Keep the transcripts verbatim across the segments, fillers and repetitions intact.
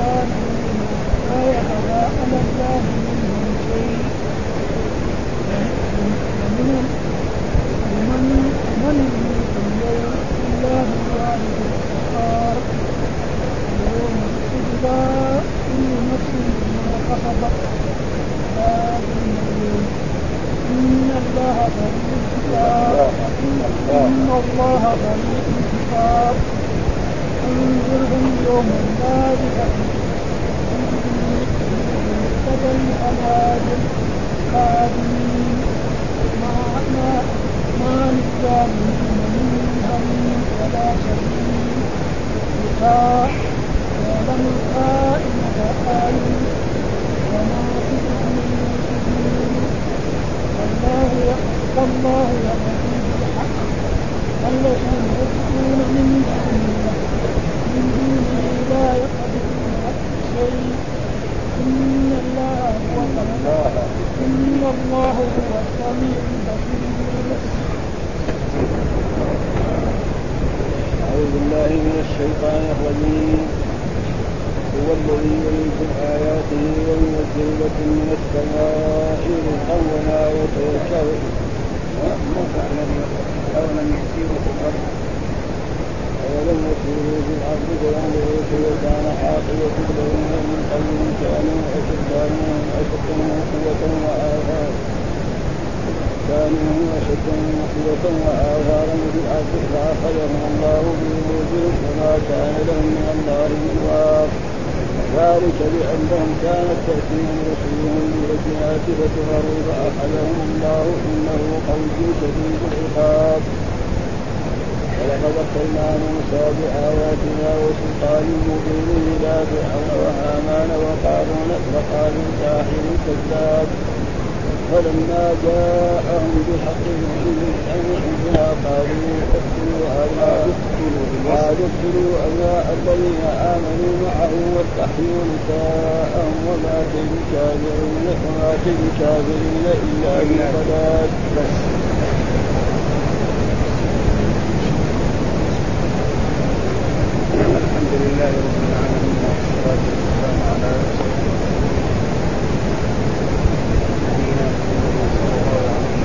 كانوا لا يخفى على الله منهم شيء ومن ومن من الملك اليوم لله الواحد القهار يوم تجزى كل نفس بما كسبت لا ظلم اليوم إن الله غني الكتاب إن الله غني الكتاب انظرهم يوم النازفة مقتدى الأناجل قادمين ما ما ما للظالمين من هم ولا شفيع لقاء يعلم الخائنة أعين وما تكون والله والله يقضي بالحق والذين يدعون من دونه من دونه لا يقدرون شيء إن الله هو الله إن الله هو السميع البصير. أعوذ بالله من الشيطان الرجيم. هو الذي يريكم آياته وينزل لكم من السماء رزقا وما يتيسر أولم يسيروا في الأرض أولم يسيروا في الأرض فينظروا كيف كان عاقبة الذين من قبلهم كانوا أشد منهم أشد منهم قوة وآثارا كانوا أشد منهم قوة وآثارا في الأرض فأخذهم الله بذنوبهم وما كان لهم من الله من واق ذلك بأنهم كانت تأتيهم رسلهم بالبينات فكفروا فأخذهم الله إنه قوي شديد العقاب. ولقد أرسلنا موسى بآياتنا وسلطان مبين إلى فرعون وهامان وقارون وقالوا ساحر كذاب فلما جاءهم بالحق من عندنا قالوا اقتلوا أبناء الذين آمنوا معه واستحيوا نساءهم وما كيد الكافرين وما كيد الكافرين إلا بالضلال. الحمد لله رب العالمين والصلاة والسلام على رسول الله نبينا محمد صلى الله عليه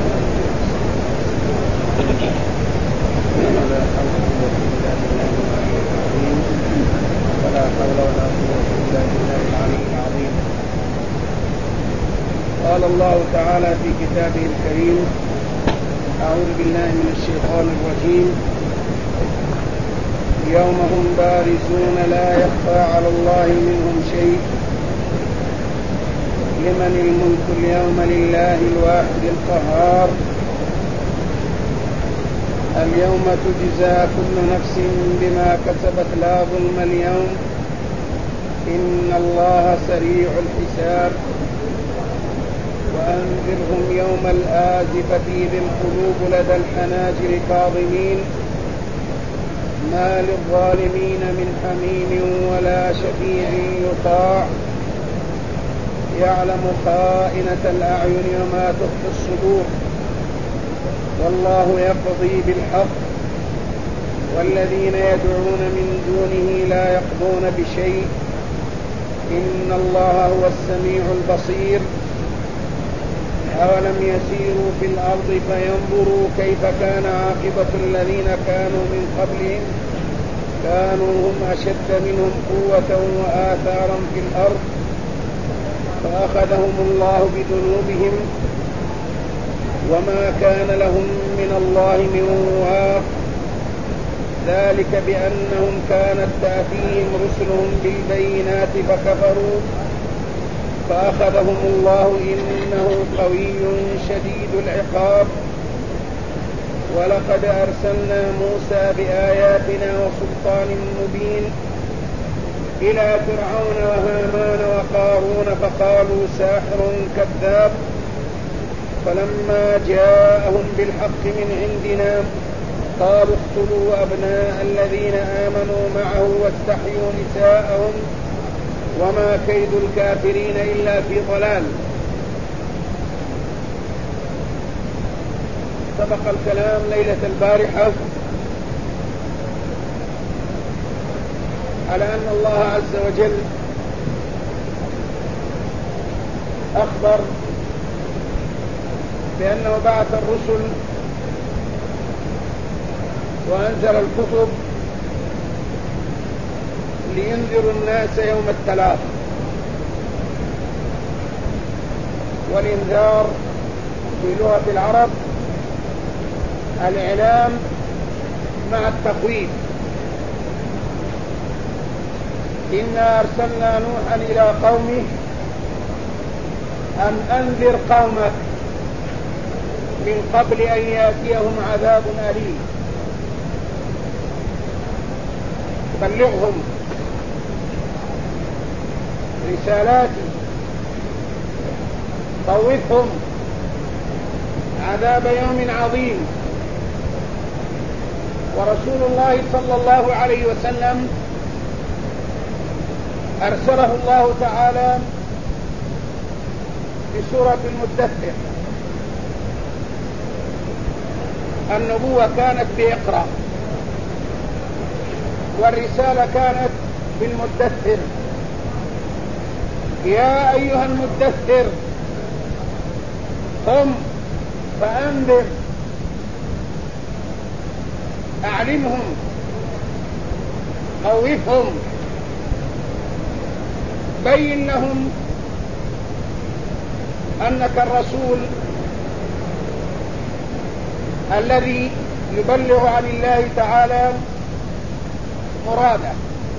وعلى آله ولا حول ولا قوة إلا بالله العلي العظيم. قال الله تعالى في كتابه الكريم: أعوذ بالله من الشيطان الرجيم. يوم هم بارزون لا يخفى على الله منهم شيء لمن الملك اليوم لله الواحد القهار اليوم تجزى كل نفس بما كسبت لا ظلم اليوم إن الله سريع الحساب. وأنذرهم يوم الآزفة إذ القلوب لدى الحناجر كاظمين ما للظالمين من حميم ولا شفيع يطاع يعلم خائنة الأعين وما تخفي الصدور والله يقضي بالحق والذين يدعون من دونه لا يقضون بشيء إن الله هو السميع البصير. أولم يسيروا في الأرض فينظروا كيف كان عاقبة الذين كانوا من قبلهم كانوا هم أشد منهم قوة وآثارا في الأرض فأخذهم الله بذنوبهم وما كان لهم من الله من واق ذلك بأنهم كانت تأتيهم رسلهم بالبينات فكفروا فأخذهم الله إنه قوي شديد العقاب. ولقد أرسلنا موسى بآياتنا وسلطان مبين إلى فرعون وهامان وقارون فقالوا ساحر كذاب فلما جاءهم بالحق من عندنا قالوا اقتلوا أبناء الذين آمنوا معه واستحيوا نساءهم وما كيد الكافرين إلا في ضلال. سبق الكلام ليلة البارحة على أن الله عز وجل أخبر بأنه بعث الرسل وأنزل الكتب لينذروا الناس يوم التلاق. والإنذار في لغة العرب الإعلام مع التخويف. إنا أرسلنا نوحا إلى قومه أن أنذر قومك من قبل أن يأتيهم عذاب أليم. بلغهم رسالاتي، خوفهم عذاب يوم عظيم. ورسول الله صلى الله عليه وسلم أرسله الله تعالى في سورة المدثر. النبوة كانت بإقرأ، والرسالة كانت بالمدثر. يا أيها المدثر قم فأنذر، أعلمهم، خوفهم، بين لهم أنك الرسول الذي يبلغ عن الله تعالى مراده،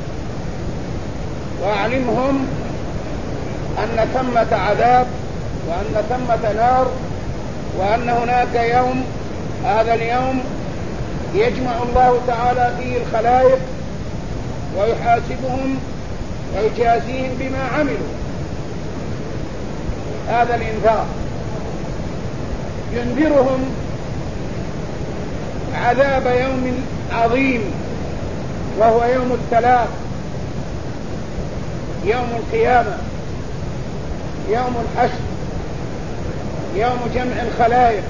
وأعلمهم أن ثمة عذاب وأن ثمة نار، وأن هناك يوم، هذا اليوم يجمع الله تعالى فيه الخلائق ويحاسبهم ويجازيهم بما عملوا. هذا الإنذار ينذرهم عذاب يوم عظيم، وهو يوم التلاق، يوم القيامة، يوم الحشر، يوم جمع الخلائق.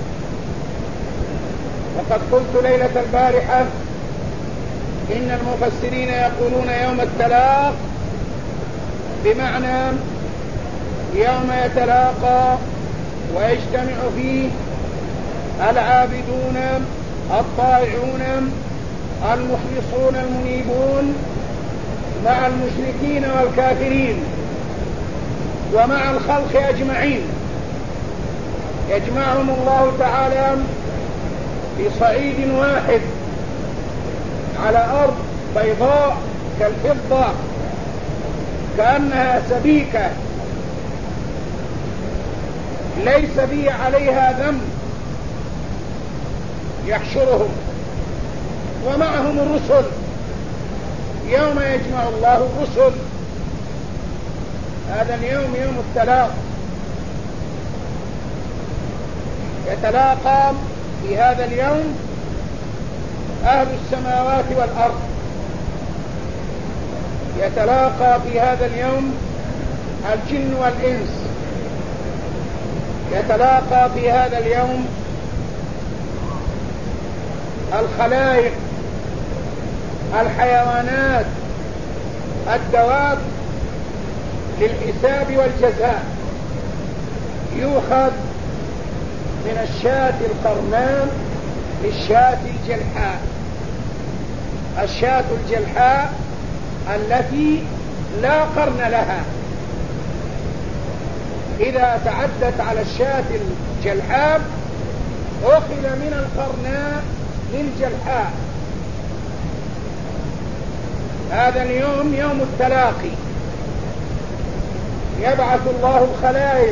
وقد قلت ليلة البارحة إن المفسرين يقولون يوم التلاق بمعنى يوم يتلاقى ويجتمع فيه العابدون الطائعون المخلصون المنيبون مع المشركين والكافرين ومع الخلق أجمعين. يجمعهم الله تعالى في صعيد واحد على أرض بيضاء كالفضة كأنها سبيكة ليس بي عليها ذنب، يحشرهم ومعهم الرسل. يوم يجمع الله الرسل، هذا اليوم يوم التلاق. يتلاقى في هذا اليوم أهل السماوات والأرض، يتلاقى في هذا اليوم الجن والإنس، يتلاقى في هذا اليوم الخلائق، الحيوانات، الدواب، للحساب والجزاء. يؤخذ من الشاة القرناء للشاة الجلحاء. الشاة الجلحاء التي لا قرن لها إذا تعدت على الشاة الجلحاء أخذ من القرناء للجلحاء. هذا اليوم يوم التلاقي، يبعث الله الخلائق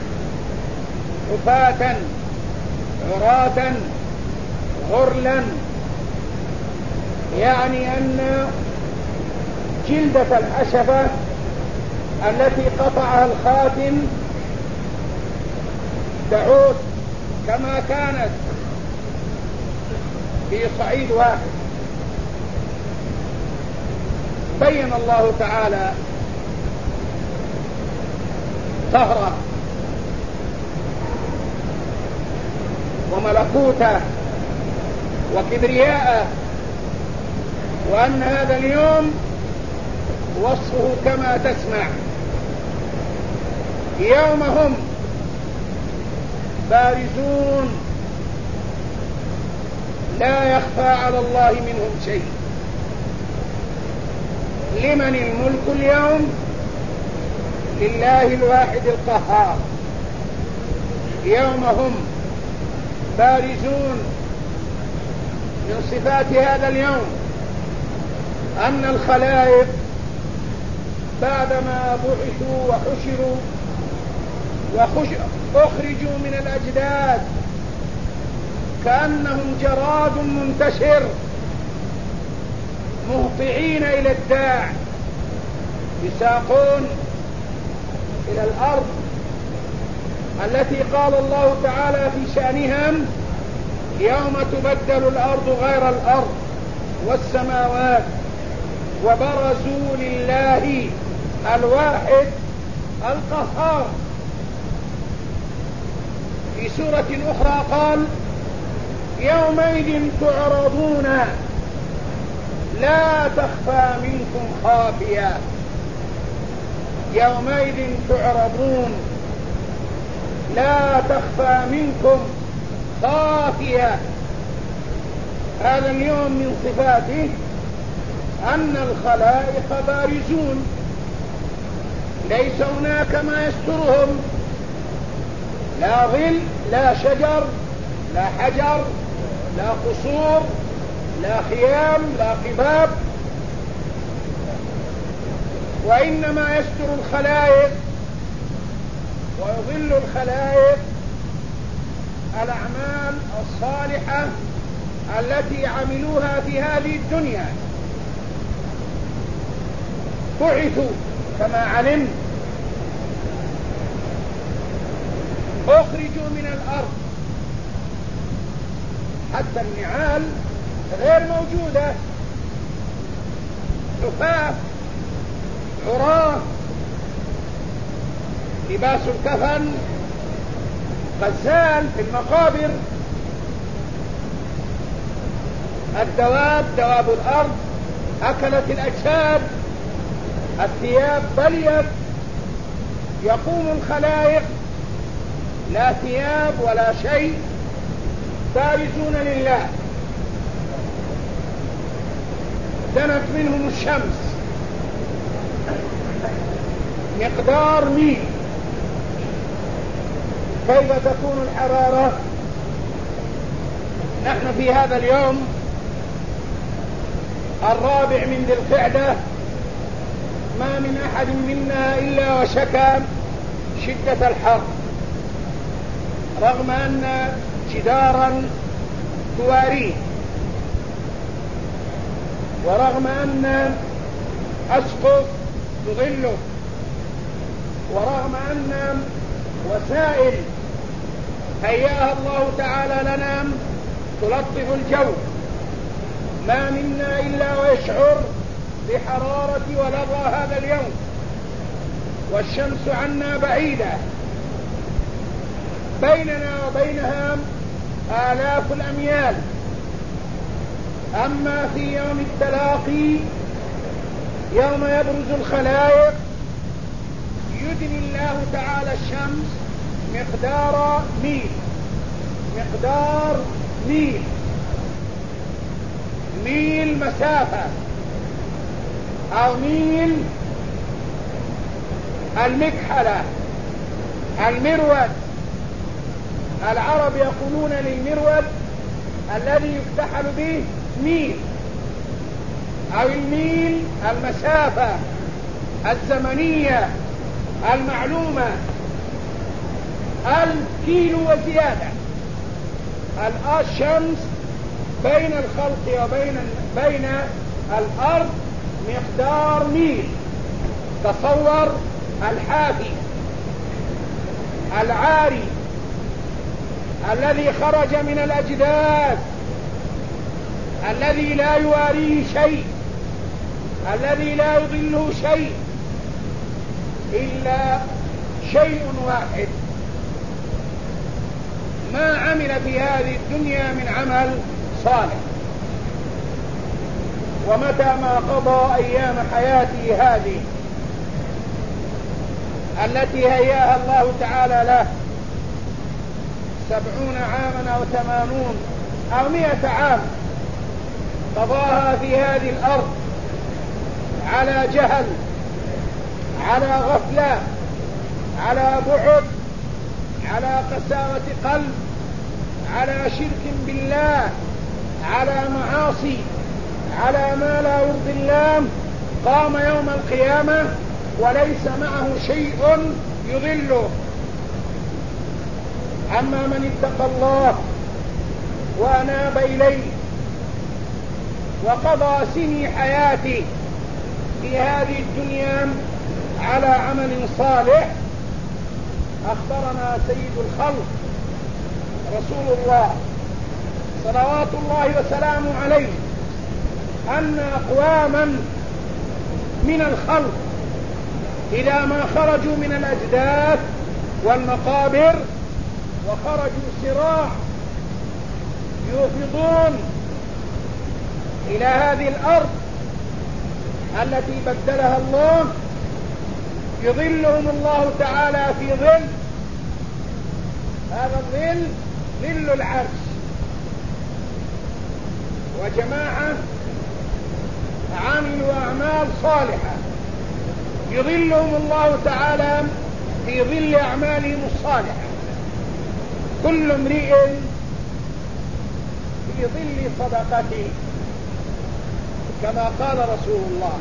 حفاة عراة غرلا، يعني أن جلدة الحشفة التي قطعها الخاتم تعود كما كانت في صعيد واحد. بين الله تعالى قهره وملكوته وكبرياءه، وأن هذا اليوم وصفه كما تسمع: يوم هم بارزون لا يخفى على الله منهم شيء. لمن الملك اليوم؟ لله الواحد القهار. يوم هم بارزون، من صفات هذا اليوم أن الخلائق بعدما بعثوا وحشروا وأخرجوا من الأجداث كأنهم جراد منتشر مهطعين إلى الداع، يساقون إلى الأرض التي قال الله تعالى في شأنهم: يوم تبدل الأرض غير الأرض والسماوات وبرزوا لله الواحد القهار. في سورة أخرى قال: يومئذ تعرضون لا تخفى منكم خافية. يومئذ تعرضون لا تخفى منكم خافية. هذا اليوم من صفاته أن الخلائق بارزون، ليس هناك ما يسترهم، لا ظل، لا شجر، لا حجر، لا قصور، لا خيام، لا قباب، وإنما يستر الخلائق ويظل الخلائق الأعمال الصالحة التي عملوها في هذه الدنيا. بعثوا كما علم، أخرجوا من الأرض، حتى النعال غير موجودة، حفاة عراه، لباس الكفن غزال في المقابر، الدواب دواب الأرض أكلت الأجساد، الثياب بليت. يقوم الخلائق لا ثياب ولا شيء، بارزون لله. دنت منهم الشمس مقدار ميل. كيف تكون الحرارة؟ نحن في هذا اليوم الرابع من ذي القعدة، ما من أحد منا إلا وشكى شدة الحر، رغم أن جدارا تواريه، ورغم أن أسقف تظله، ورغم أن وسائل هيأها الله تعالى لنا تلطف الجو، ما منا إلا ويشعر بحرارة ولظى هذا اليوم، والشمس عنا بعيدة، بيننا وبينها آلاف الأميال. أما في يوم التلاقي، يوم يبرز الخلائق، يدني الله تعالى الشمس مقدار ميل، مقدار ميل ميل مسافة، أو ميل المكحلة، المرود. العرب يقولون للمرود الذي يكتحل به ميل، أو الميل المسافة الزمنية المعلومة، الكيلو وزيادة. الآن الشمس بين الخلق وبين بين الأرض مقدار ميل. تصور الحافي العاري الذي خرج من الأجداث، الذي لا يواريه شيء، الذي لا يضله شيء إلا شيء واحد، ما عمل في هذه الدنيا من عمل صالح. ومتى ما قضى أيام حياته هذه التي هياها الله تعالى له سبعون عاما أو ثمانون أو مئة عام قضاها في هذه الأرض على جهل، على غفلة، على بعد، على قساوة قلب، على شرك بالله، على معاصي، على ما لا يرضي الله، قام يوم القيامة وليس معه شيء يضله. أما من اتقى الله وأناب إليه وقضى سني حياته في هذه الدنيا على عمل صالح، أخبرنا سيد الخلق رسول الله صلوات الله وسلامه عليه أن أقواما من الخلق إذا ما خرجوا من الأجداث والمقابر وخرجوا سراع يوفضون إلى هذه الأرض التي بدلها الله، يظلهم الله تعالى في ظل، هذا الظل ظل العرش. وجماعة عملوا أعمال صالحة يظلهم الله تعالى في ظل أعمالهم الصالحة، كل امرئ في ظل صدقته، كما قال رسول الله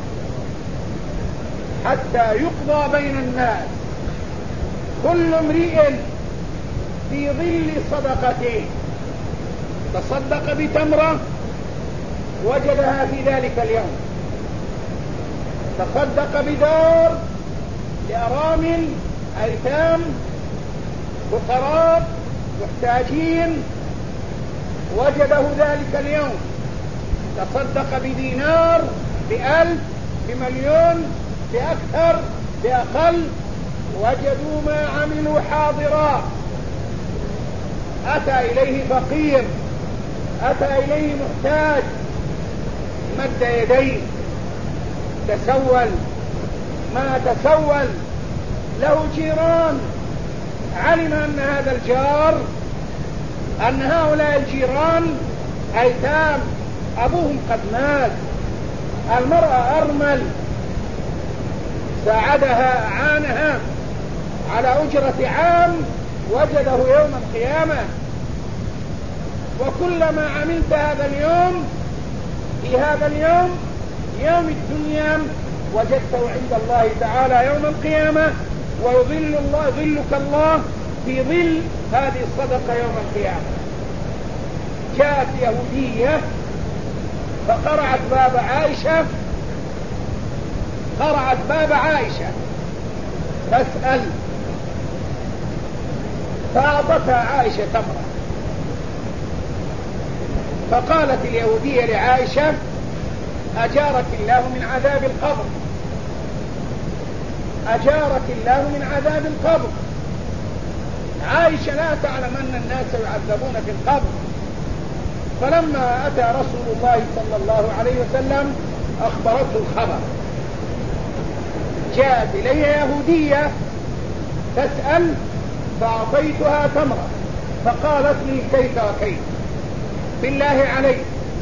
حتى يقضى بين الناس كل امرئ في ظل صدقته. تصدق بتمرة وجدها في ذلك اليوم، تصدق بدار لأرامل أيتام فقراء محتاجين وجده ذلك اليوم، تصدق بدينار بألف بمليون بأكثر بأقل وجدوا ما عملوا حاضرا. أتى إليه فقير، أتى إليه محتاج، مد يديه، تسول ما تسول، له جيران، علم أن هذا الجار أن هؤلاء الجيران أيتام أبوهم قد مات، المرأة أرمل، ساعدها أعانها على أجرة عام، وجده يوم القيامة. وكلما عملت هذا اليوم في هذا اليوم يوم الدنيا وجدته عند الله تعالى يوم القيامة، ويظل الله ظلك الله في ظل هذه الصدقة يوم القيامة. جاءت يهودية فقرعت باب عائشة، قرعت باب عائشة تسأل، فأعطتها عائشة تمرة، فقالت اليهودية لعائشة أجارك الله من عذاب القبر، أجارك الله من عذاب القبر. عائشة لا تعلم أن الناس يعذبون في القبر. فلما أتى رسول الله صلى الله عليه وسلم أخبرته الخبر، جاءت إلي يهودية تسأل فأعطيتها تمرة، فقالت لي كيف وكيف، بالله عليك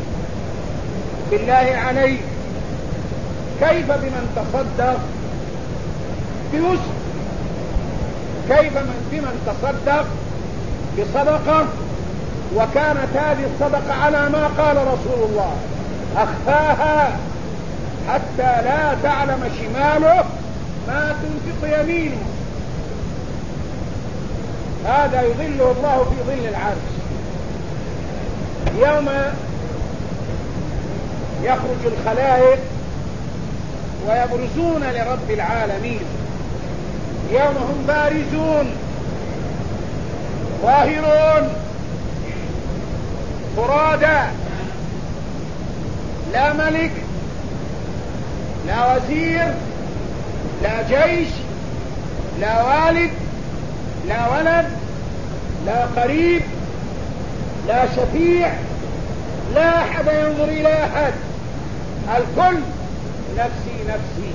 بالله عليك كيف بمن تصدق بوسع، كيف من بمن تصدق بصدقة وكانت هذه الصدقة على ما قال رسول الله أخفاها حتى لا تعلم شماله ما تنفق يمينه، هذا يظله الله في ظل العرش يوم يخرج الخلائق ويبرزون لرب العالمين، يوم هم بارزون ظاهرون فرادى، لا ملك لا وزير لا جيش لا والد لا ولد لا قريب لا شفيع، لا أحد ينظر إلى أحد، الكل نفسي نفسي.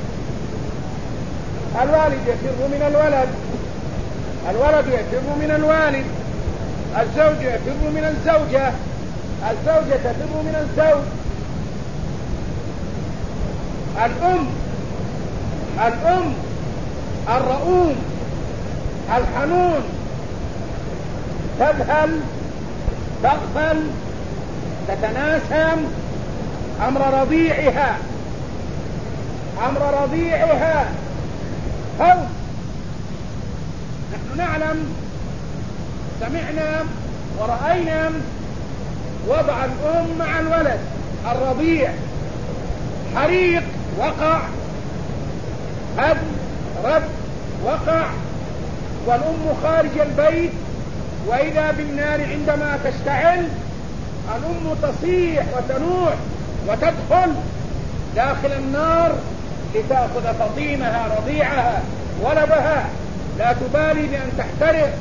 الوالد يفر من الولد، الولد يفر من الوالد، الزوج يفر من الزوجة، الزوجة تفر من الزوج. الأم الأم الرؤوم الحنون تذهل تغفل تتناسم أمر رضيعها، أمر رضيعها هون. نحن نعلم، سمعنا ورأينا وضع الأم مع الولد الرضيع، حريق وقع، هد رد وقع، والأم خارج البيت، وإذا بالنار عندما تشتعل الأم تصيح وتنوح وتدخل داخل النار لتأخذ فطيمها رضيعها ولدها، لا تبالي بأن تحترق.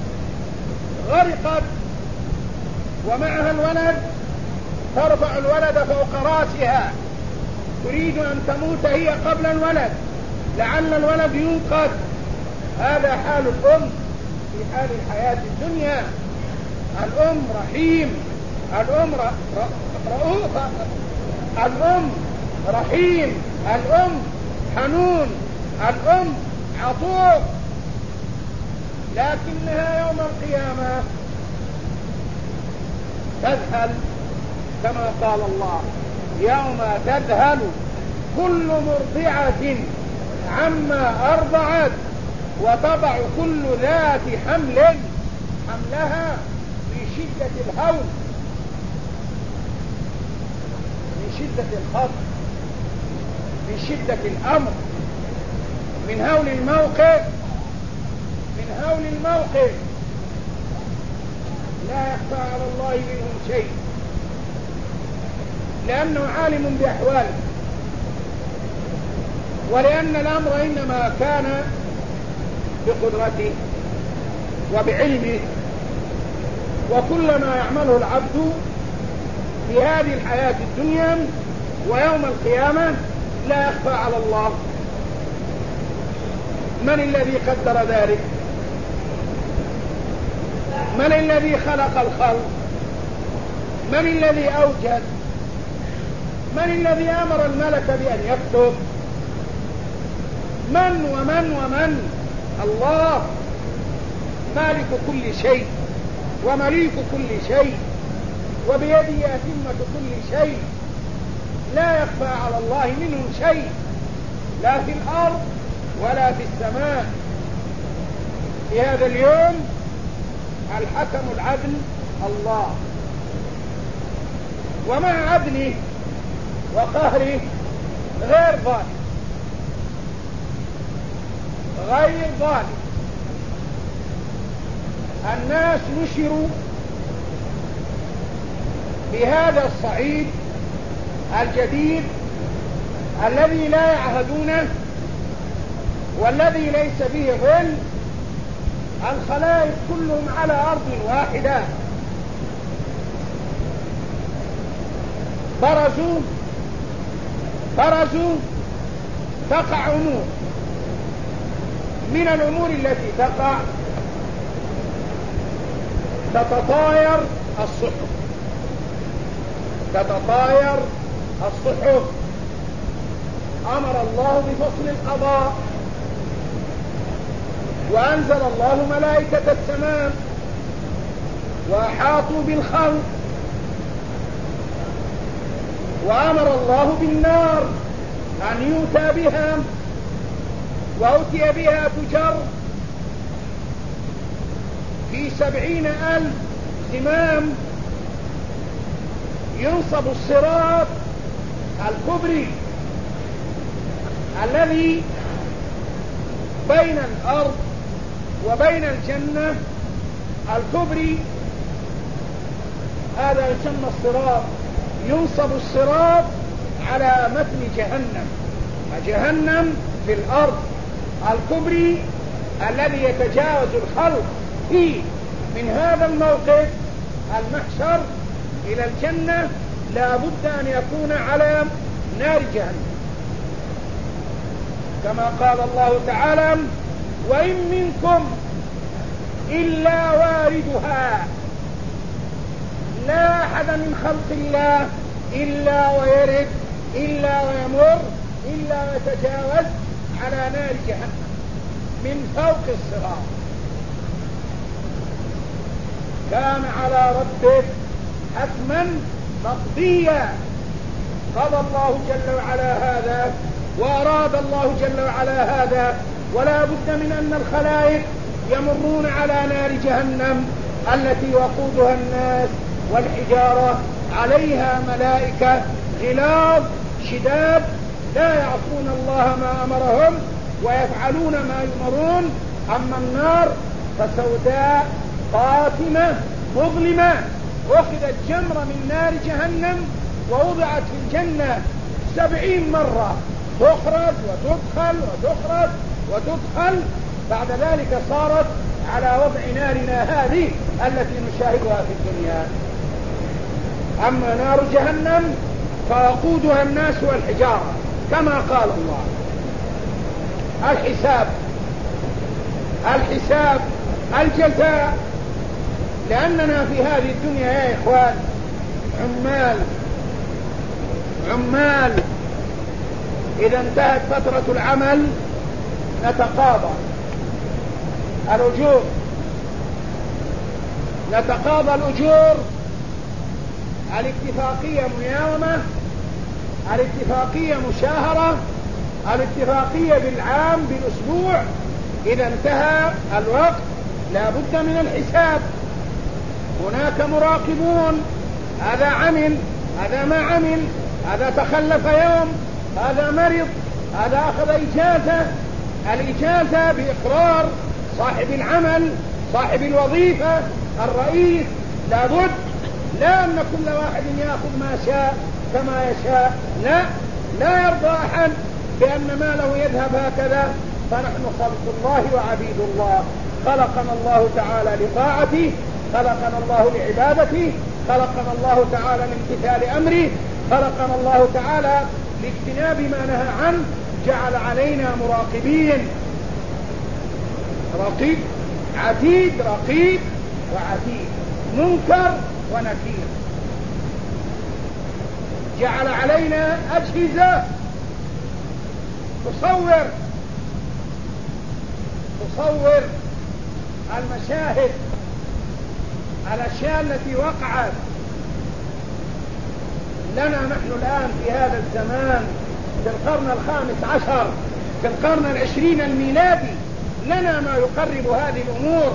غرقت ومعها الولد، ترفع الولد فوق راسها، تريد أن تموت هي قبل الولد لعل الولد ينقذ. هذا حال الأم في حال الحياة الدنيا. الأم رحيم، الأم رؤوفة، الأم رحيم، الأم حنون، الأم عطوف. لكنها يوم القيامة تذهل كما قال الله: يوم تذهل كل مرضعة عما أرضعت وتضع كل ذات حمل حملها في شدة الهول، من شدة الخطر، من شدة الأمر، من هول الموقف، من هول الموقف. لا يخفى على الله منهم شيء، لأنه عالم بأحواله، ولأن الأمر إنما كان بقدرته وبعلمه. وكل ما يعمله العبد في هذه الحياة الدنيا ويوم القيامة لا يخفى على الله. من الذي قدر ذلك؟ من الذي خلق الخلق؟ من الذي أوجد؟ من الذي أمر الملك بأن يكتب؟ من ومن ومن؟ الله مالك كل شيء ومليك كل شيء وبيده أتمة كل شيء. لا يخفى على الله منه شيء، لا في الأرض ولا في السماء. في هذا اليوم الحكم العدل الله، ومع عدله وقهره غير ظالم، غير ظالم. الناس نشروا بهذا الصعيد الجديد الذي لا يعهدونه والذي ليس به ظل، الخلائق كلهم على أرض واحدة، برزوا برزوا تقع أمور. من الأمور التي تقع تتطاير الصحف، تتطاير الصحف. أمر الله بفصل القضاء، وأنزل الله ملائكة السماء وأحاطوا بالخلق، وأمر الله بالنار أن يؤتى بها، وأتي بها تجر في سبعين ألف زمام. ينصب الصراط الكبري الذي بين الأرض وبين الجنة، الكبري هذا يسمى الصراط. ينصب الصراط على متن جهنم، جهنم في الأرض، الكبري الذي يتجاوز الخلق فيه من هذا الموقف المحشر إلى الجنة لا بد أن يكون على نار جهنم، كما قال الله تعالى: وإن منكم إلا واردها. لا أحد من خلق الله إلا ويرد، إلا ويمر، إلا ويتجاوز على نار جهنم من فوق الصراط. كان على ربك حتما مقضيا. قضى الله جل وعلا هذا، وأراد الله جل وعلا هذا، ولا بد من أن الخلائق يمرون على نار جهنم التي وقودها الناس والحجارة، عليها ملائكة غلاظ شداد لا يعصون الله ما أمرهم ويفعلون ما يؤمرون. أما النار فسوداء قاتمة مظلمة، أخذت جمرة من نار جهنم ووضعت في الجنة سبعين مرة، تخرج وتدخل وتخرج وتدخل، بعد ذلك صارت على وضع نارنا هذه التي نشاهدها في الدنيا. أما نار جهنم فوقودها الناس والحجارة، كما قال الله. الحساب الحساب الجزاء، لأننا في هذه الدنيا يا إخوان عمال عمال إذا انتهت فترة العمل نتقاضى الأجور، نتقاضى الأجور. الاتفاقية مياومة، الاتفاقية مشاهرة، الاتفاقية بالعام بالأسبوع. إذا انتهى الوقت لا بد من الحساب. هناك مراقبون، هذا عمل، هذا ما عمل، هذا تخلف يوم، هذا مرض، هذا أخذ إجازة. الإجازة بإقرار صاحب العمل، صاحب الوظيفة، الرئيس. لا بد، لا أن كل واحد يأخذ ما شاء كما يشاء، لا لا يرضى أحد بأن ماله يذهب هكذا. فنحن خلق الله وعبيد الله، خلقنا الله تعالى لطاعته، خلقنا الله لعبادته، خلقنا الله تعالى لامتثال أمره، خلقنا الله تعالى لاجتناب ما نهى عنه. جعل علينا مراقبين، رقيب عتيد، رقيب وعتيد، منكر ونكير. جعل علينا أجهزة تصور تصور المشاهد، الأشياء التي وقعت لنا نحن الآن في هذا الزمان، في القرن الخامس عشر، في القرن العشرين الميلادي، لنا ما يقرب هذه الأمور.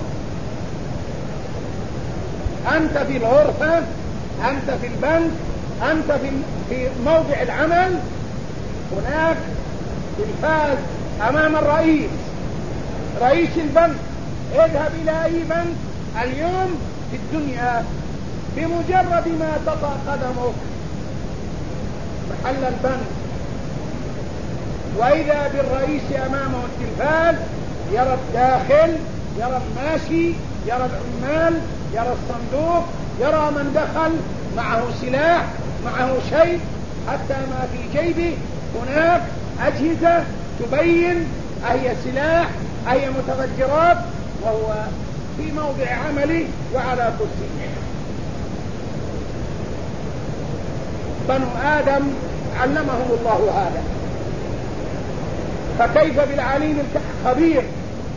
أنت في الغرفة، أنت في البنك، أنت في في موضع العمل، هناك تلفاز أمام الرئيس، رئيس البنك. اذهب إلى أي بنك اليوم في الدنيا، بمجرد ما تطأ قدمك محل البنك وإذا بالرئيس أمامه التلفاز، يرى الداخل، يرى الماشي، يرى العمال، يرى الصندوق، يرى من دخل معه سلاح، معه شيء، حتى ما في جيبه. هناك أجهزة تبين أي سلاح، أي متفجرات، وهو في موضع عمله وعلى كرسيه. بنو آدم علمهم الله هذا، فكيف بالعليم الخبير؟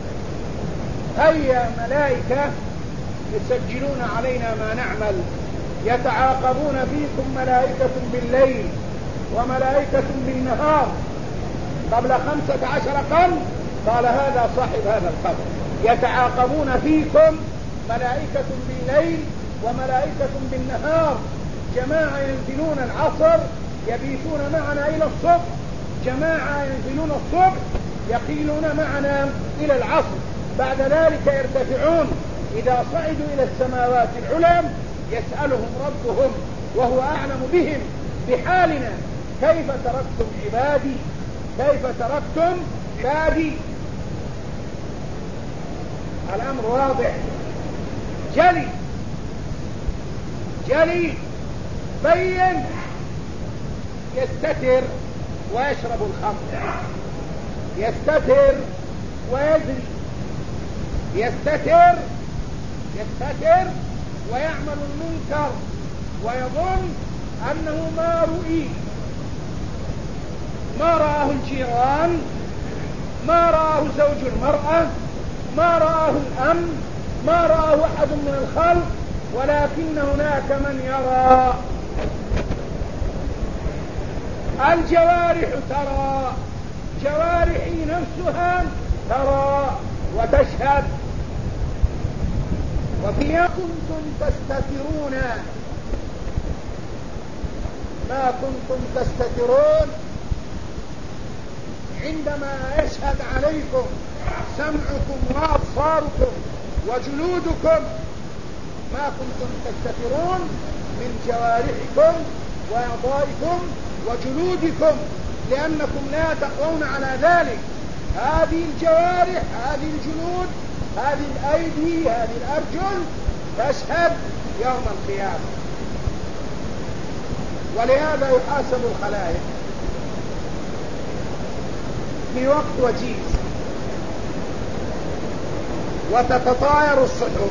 هيا ملائكة يسجلون علينا ما نعمل، يتعاقبون فيكم ملائكة بالليل وملائكة بالنهار. قبل خمسة عشر قرن قال هذا صاحب هذا القبر: يتعاقبون فيكم ملائكة بالليل وملائكة بالنهار. جماعة ينزلون العصر يبيتون معنا إلى الصبح، جماعة ينزلون الصبح يقيلون معنا إلى العصر، بعد ذلك يرتفعون. إذا صعدوا إلى السماوات العلى يسألهم ربهم وهو أعلم بهم بحالنا: كيف تركتم عبادي؟ كيف تركتم عبادي؟ الأمر واضح جلي جلي. بين يستتر ويشرب الخمر، يستتر ويزني، يستتر يستتر ويعمل المنكر ويظن أنه ما رؤي، ما رآه الجيران، ما رآه زوج المرأة، ما رآه الأمن، ما رآه أحد من الخلق، ولكن هناك من يرى. الجوارح ترى، جوارحي نفسها ترى وتشهد. وفيما كنتم تستترون، ما كنتم تستترون عندما يشهد عليكم سمعكم وأبصاركم وجلودكم، ما كنتم تستترون من جوارحكم وأعضائكم وجلودكم، لأنكم لا تقوون على ذلك. هذه الجوارح، هذه الجلود، هذه الأيدي، هذه الأرجل تشهد يوم القيامة. ولهذا يحاسب الخلائق في وقت وجيز، وتتطاير الصحف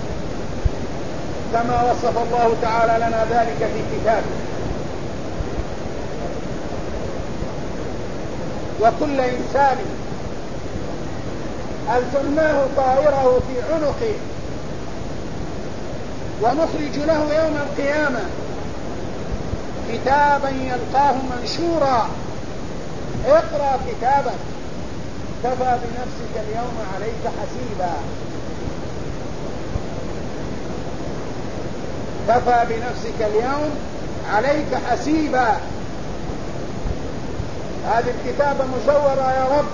كما وصف الله تعالى لنا ذلك في كتابه. وكل إنسان ألزمناه طائره في عنقه ونخرج له يوم القيامة كتابا يلقاه منشورا. اقرأ كتابا كفى بنفسك اليوم عليك حسيبا، كفى بنفسك اليوم عليك حسيبا. هذه الكتابة مزورة يا رب،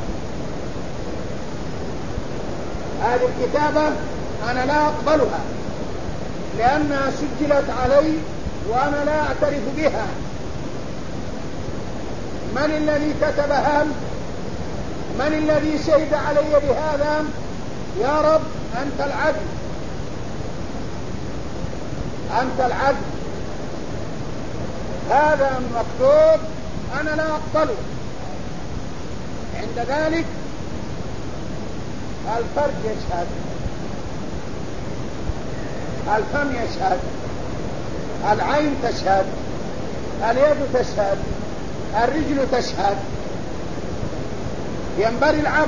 هذه الكتابة أنا لا أقبلها لأنها سجلت علي وأنا لا أعترف بها. من الذي كتبها؟ من الذي شهد علي بهذا؟ يا رب أنت العدل، أنت العدل. هذا مكتوب أنا لا أقبله. عند ذلك الفرج يشهد، الفم يشهد، العين تشهد، اليد تشهد، الرجل تشهد. ينبري العبد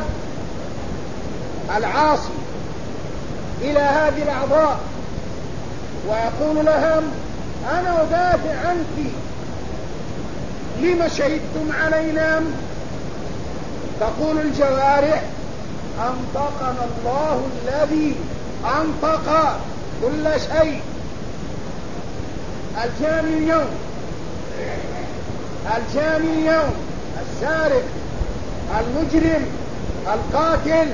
العاصي إلى هذه الأعضاء ويقول لهم أنا أدافع عنك، لما شهدتم علينا؟ تقول الجوارح أنطقنا الله الذي أنطق كل شيء. الجاني اليوم، الجاني اليوم، السارق، المجرم، القاتل،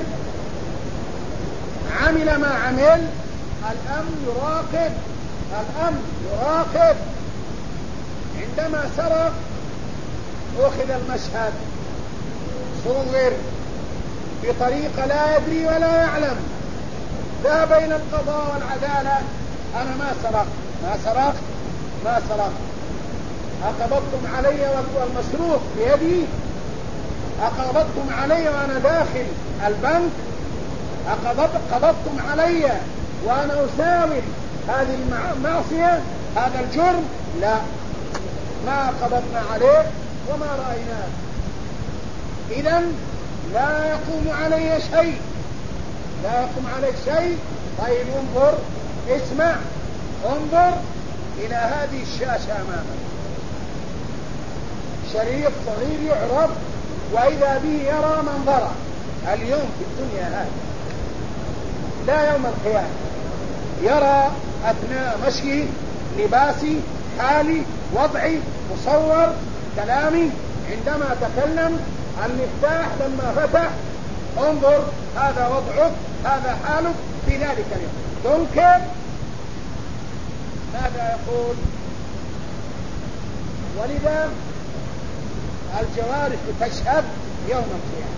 عمل ما عمل، الأمن يراقب، الأمن يراقب. عندما سرق أخذ المشهد، صور بطريقة لا يدري ولا يعلم، ذهب إلى القضاء والعدالة، أنا ما سرقت، ما سرقت، ما سرقت. أقبضتم علي والمسروق بيدي؟ أقبضتم علي وأنا داخل البنك؟ أقبضتم علي وأنا أساوي هذه المعصية، هذا الجرم؟ لا، ما قبضنا عليه وما رأيناه. إذن لا يقوم علي شيء، لا يقوم عليك شيء. طيب انظر، اسمع، انظر إلى هذه الشاشة أمامك، شريط صغير يعرض وإذا به يرى منظره اليوم في الدنيا هذه، لا يوم القيامة. يرى أثناء مشيه، لباسي، حالي، وضعي، مصور، كلامي، عندما تكلم، المفتاح لما فتح، انظر هذا وضعك، هذا حالك في ذلك اليوم. تنكر؟ ماذا يقول؟ ولذا الجوارح تشهد يوم القيامة.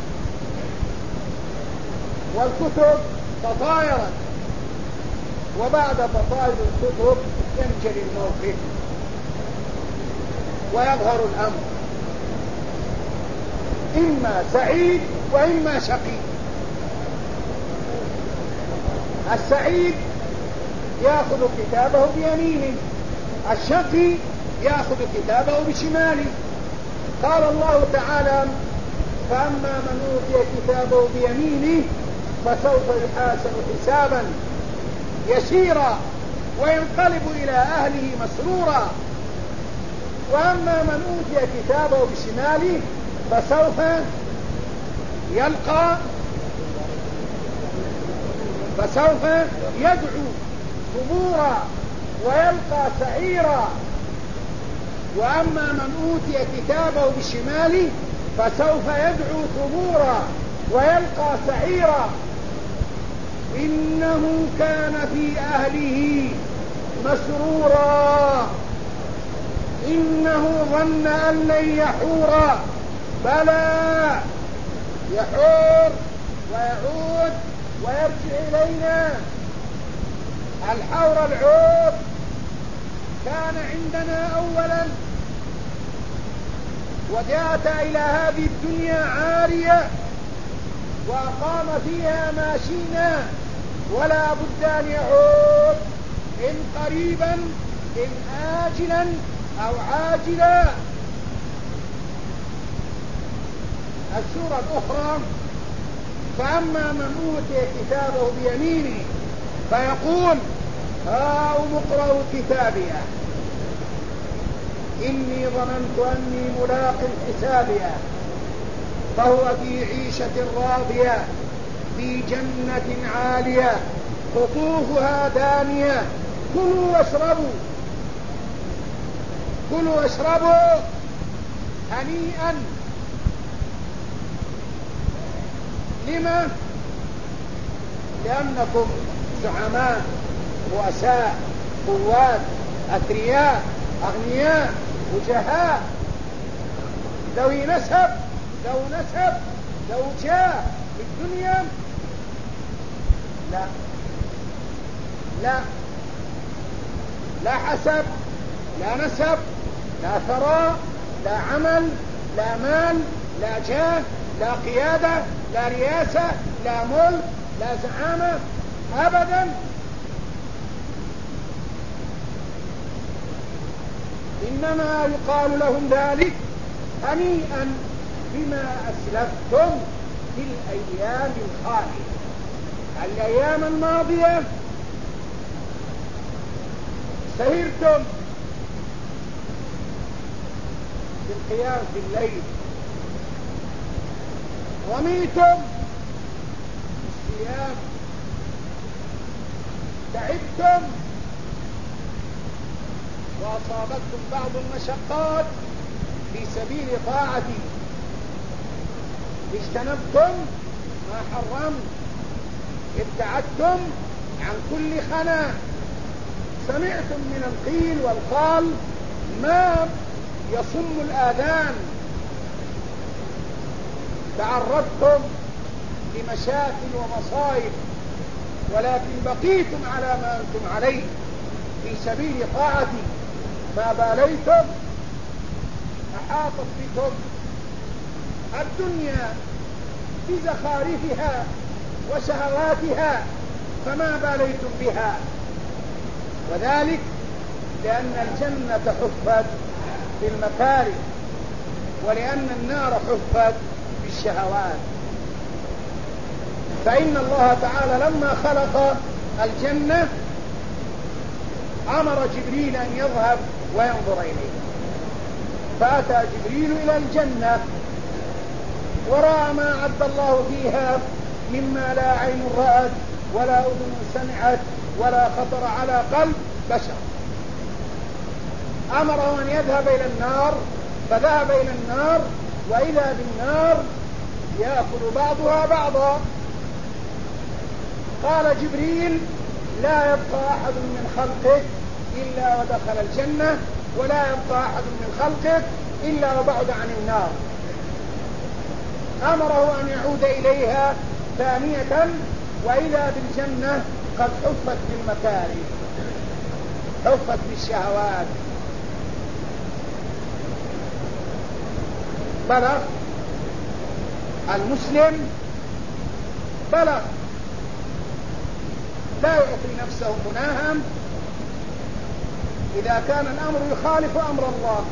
والكتب تطايرت، وبعد تطاير الكتب ينجلي الموقف ويظهر الأمر، إما سعيد وإما شقي. السعيد يأخذ كتابه بيمينه، الشقي يأخذ كتابه بشماله. قال الله تعالى: فأما من أوتي كتابه بيمينه فسوف يحاسب حسابا يسيرا وينقلب إلى أهله مسرورا، وأما من أوتي كتابه بشماله فسوف يلقى فسوف يدعو ثبورا ويلقى سعيرا. وأما من أوتي كتابه بشماله فسوف يدعو ثبورا ويلقى سعيرا، إنه كان في أهله مسرورا، إنه ظن أن لن يحورا، بلى يحور ويعود ويرجع إلينا. الحور العود كان عندنا أولا، وجاءت إلى هذه الدنيا عارية وأقام فيها ما شئنا، ولا بد أن يعود، إن قريبا إن آجلا أو عاجلا. السورة الأخرى: فأما من أوتي كتابه بيمينه فيقول: هاؤم اقرءوا كتابيه إني ظننت أني ملاق حسابيه فهو في عيشة راضية في جنة عالية قطوفها دانية كلوا واشربوا كلوا واشربوا هنيئا. لما؟ لأنكم زعماء رؤساء قوات أثرياء أغنياء وجهاء ذوي نسب ذو نسب ذو جاه في الدنيا. لا لا لا حسب، لا نسب، لا ثراء، لا عمل، لا مال، لا جاه، لا قيادة، لا رياسة، لا ملك، لا زعامة أبدا. إنما يقال لهم ذلك هنيئا بما أسلفتم في الأيام الخالية. الأيام الماضية سهرتم بالقيام في الليل، رميتم بالصيام، تعبتم وأصابتكم بعض المشقات في سبيل طاعتي، اجتنبتم ما حرمت، ابتعدتم عن كل خنا، سمعتم من القيل والقال ما يصم الآذان، تعرضتم لمشاكل ومصائب، ولكن بقيتم على ما أنتم عليه في سبيل طاعتي. ما باليتم، أحاطت بكم الدنيا بزخارفها وشهواتها فما باليتم بها، وذلك لأن الجنة حفت بالمكاره ولأن النار حفت بالشهوات. فإن الله تعالى لما خلق الجنة أمر جبريل أن يذهب وينظر إليه، فأتى جبريل إلى الجنة ورأى ما أعد الله فيها مما لا عين رأت ولا أذن سمعت ولا خطر على قلب بشر. أمره أن يذهب إلى النار، فذهب إلى النار وإذا بالنار يأكل بعضها بعضا. قال جبريل: لا يبقى أحد من خلقك إلا ودخل الجنة، ولا يبقى أحد من خلقك إلا وبعد عن النار. أمره أن يعود إليها ثانية وإذا بالجنة قد حفت بالمكاره، حفت بالشهوات. بلغ، المسلم بلغ، لا يعطي نفسه مناهًا إذا كان الأمر يخالف أمر الله.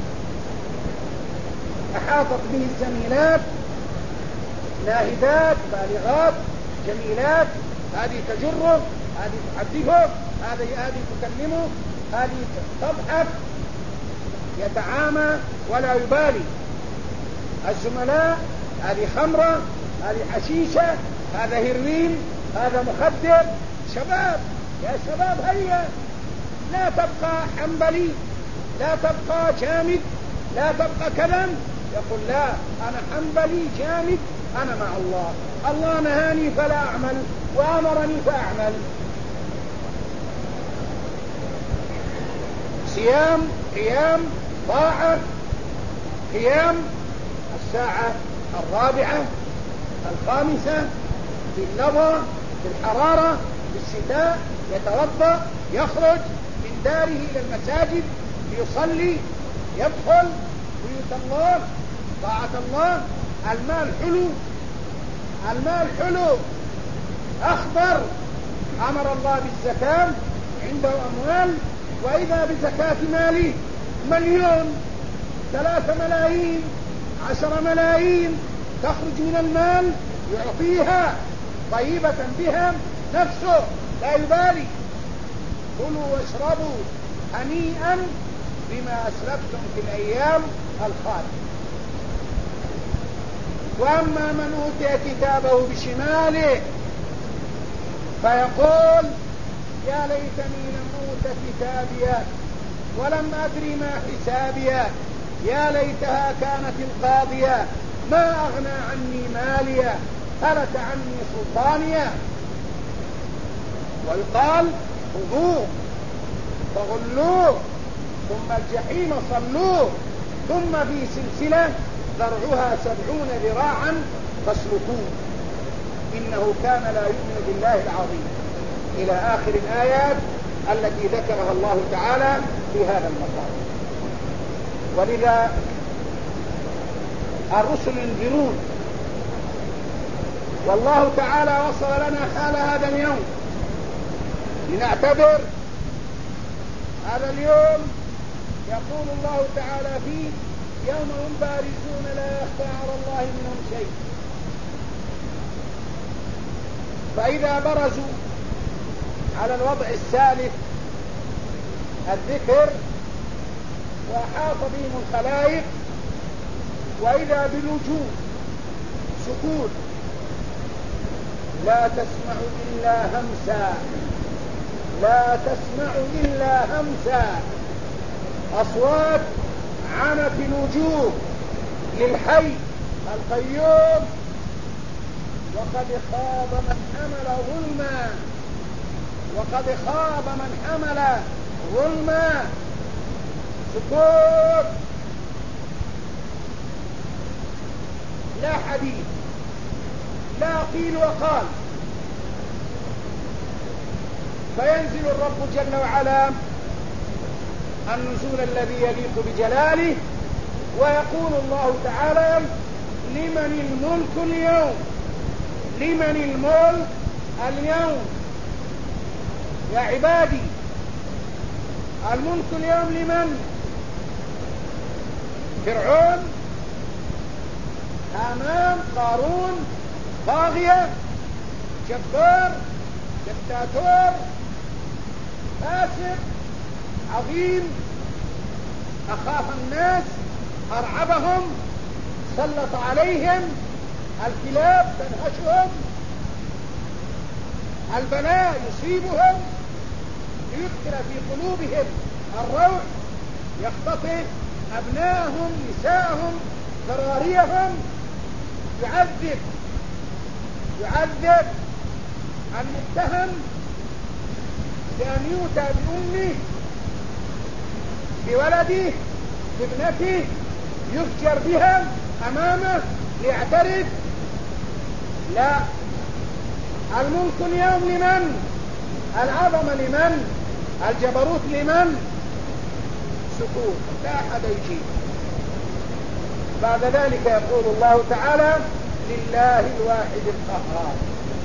أحاطت به الزميلات ناهدات بالغات جميلات، هذه تجره، هذه تحدثه، هذه هذه تكلمه، هذه تضحك، يتعامى ولا يبالي. الزملاء هذه خمرة، هذه حشيشة، هذا هيروين، هذا مخدر. شباب يا شباب هيا، لا تبقى حنبلي، لا تبقى جامد، لا تبقى كذا. يقول لا، أنا حنبلي جامد، أنا مع الله، الله نهاني فلا أعمل وأمرني فأعمل. صيام، قيام، طاعة، قيام الساعة الرابعة الخامسة في اللظى في الحرارة في الشتاء، يتوضأ، يخرج من داره إلى المساجد ليصلي، يدخل بيوت الله، طاعة الله. المال حلو، المال حلو أخضر، أمر الله بالزكاة، عنده أموال، وإذا بزكاة ماله مليون، ثلاثة ملايين، عشر ملايين تخرج من المال يعطيها طيبة بها نفسه، لا يبالي. كلوا واشربوا هنيئا بما أسلفتم في الأيام الخالية. وأما من أوتي كتابه بشماله فيقول يا ليتني لم أوت كتابيا ولم أدري ما حسابيا، يا ليتها كانت القاضية ما أغنى عني ماليا، هلك عني سلطانيا. ويقال خذوه فغلوه ثم الجحيم صلوه ثم في سلسلة ذرعها سبعون ذراعا فاسلكوه إنه كان لا يؤمن بالله العظيم، إلى آخر الآيات التي ذكرها الله تعالى في هذا المقام. ولذا الرسل ينذرون، والله تعالى وصل لنا حال هذا اليوم لنعتبر. هذا اليوم يقول الله تعالى فيه يوم هم بارزون لا يخفى على الله منهم شيء. فإذا برزوا على الوضع الثالث الذكر وأحاط بهم الخلائق، وإذا بالوجوه سكوت لا تسمع إلا همسا، لا تسمع إلا همسا، أصوات عمت الوجوه للحي القيوم. وقد خاب من حمل ظلما، وقد خاب من حمل ظلما. سكوت لا حديث، لا قيل وقال. فينزل الرب جل وعلا النزول الذي يليق بجلاله، ويقول الله تعالى لمن الملك اليوم، لمن الملك اليوم. يا عبادي الملك اليوم لمن؟ فرعون، هامان، قارون، طاغية، جبار، دكتاتور، فاسق، عظيم، أخاف الناس، أرعبهم، سلط عليهم الكلاب تنهشهم، البلاء يصيبهم ليدخل في قلوبهم الروع، يختطف أبناءهم، نساءهم، ذراريهم، يعذب يعذب المتهم بأن يؤتى بأمه، بولده، بابنته، يفجر بها أمامه ليعترف. لا، الملك اليوم لمن؟ العظمة لمن؟ الجبروت لمن؟ سكوت، لا أحد يجيب. بعد ذلك يقول الله تعالى لله الواحد القهار.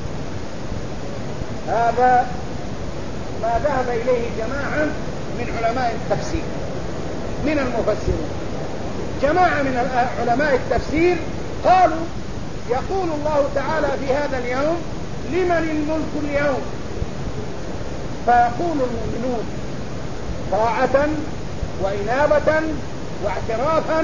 هذا ما ذهب إليه جماعة من علماء التفسير من المفسرين. جماعة من علماء التفسير قالوا يقول الله تعالى في هذا اليوم لمن الملك اليوم، فيقول المؤمنون طاعة وإنابة واعترافا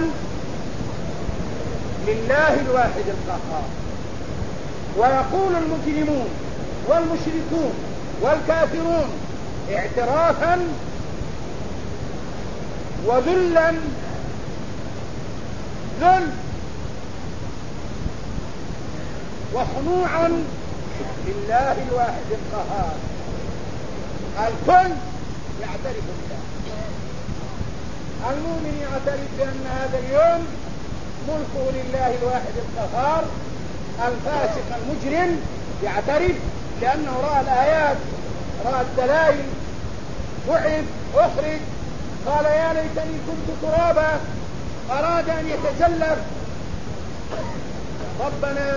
لله الواحد القهار، ويقول المجرمون والمشركون والكافرون اعترافا وذلا ذل وخنوعا لله الواحد القهار. الكل يعترف بالله. المؤمن يعترف بأن هذا اليوم ملكه لله الواحد القهار. الفاسق المجرم يعترف لأنه رأى الآيات، رأى الدلائل، وعد أخرج، قال يا ليتني كنت ترابا، أراد أن يتزلف. ربنا